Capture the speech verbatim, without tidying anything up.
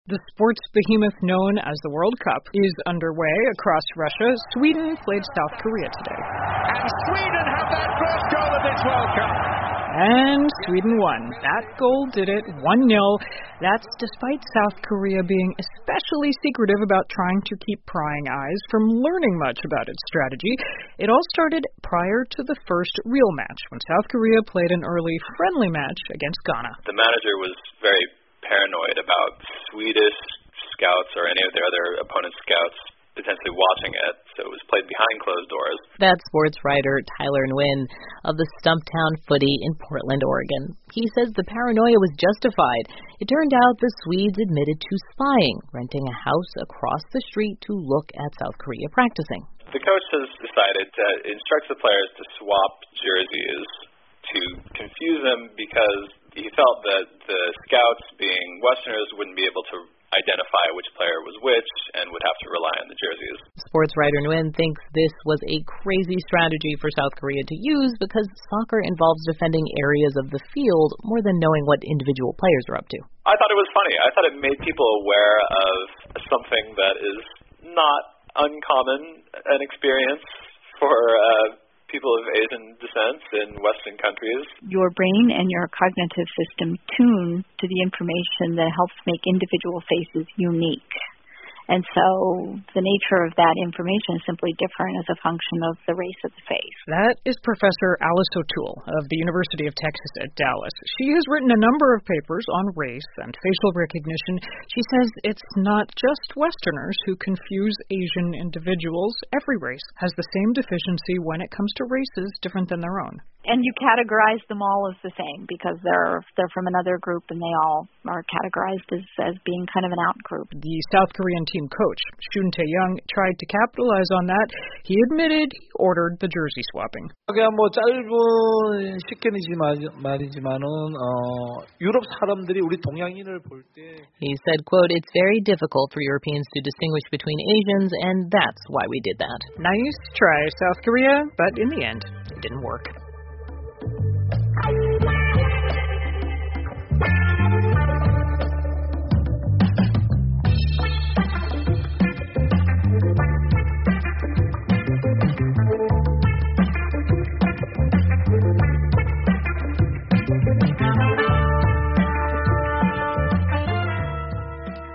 The sports behemoth known as the World Cup is underway across Russia. Sweden played South Korea today. And Sweden have that first goal of this World Cup. And Sweden won. That goal did it, one nil. That's despite South Korea being especially secretive about trying to keep prying eyes from learning much about its strategy. It all started prior to the first real match, when South Korea played an early friendly match against Ghana. The manager was very paranoid about Swedish scouts or any of their other opponents' scouts potentially watching it, so it was played behind closed doors. That's sports writer Tyler Nguyen of the Stumptown Footy in Portland, Oregon. He says the paranoia was justified. It turned out the Swedes admitted to spying, renting a house across the street to look at South Korea practicing. The coach has decided to instruct the players to swap jerseys to confuse them because he felt that the scouts, being Westerners, wouldn't be able to identify which player was which and would have to rely on the jerseys. Sports writer Nguyen thinks this was a crazy strategy for South Korea to use because soccer involves defending areas of the field more than knowing what individual players are up to. I thought it was funny. I thought it made people aware of something that is not uncommon an experience for uh, people of Asian descent in Western countries. Your brain and your cognitive system tune to the information that helps make individual faces unique. And so the nature of that information is simply different as a function of the race of the face. That is Professor Alice O'Toole of the University of Texas at Dallas. She has written a number of papers on race and facial recognition. She says it's not just Westerners who confuse Asian individuals. Every race has the same deficiency when it comes to races different than their own. And you categorize them all as the same because they're they're from another group and they all are categorized as, as being kind of an out group. The South Korean team coach, Shun Tae-young, tried to capitalize on that. He admitted he ordered the jersey swapping. 그냥 뭐 짧은 식견이지만 말이지만은 어, 유럽 사람들이 우리 동양인을 볼 때 He said, quote, "It's very difficult for Europeans to distinguish between Asians, and that's why we did that." Nice try, South Korea, but in the end, it didn't work.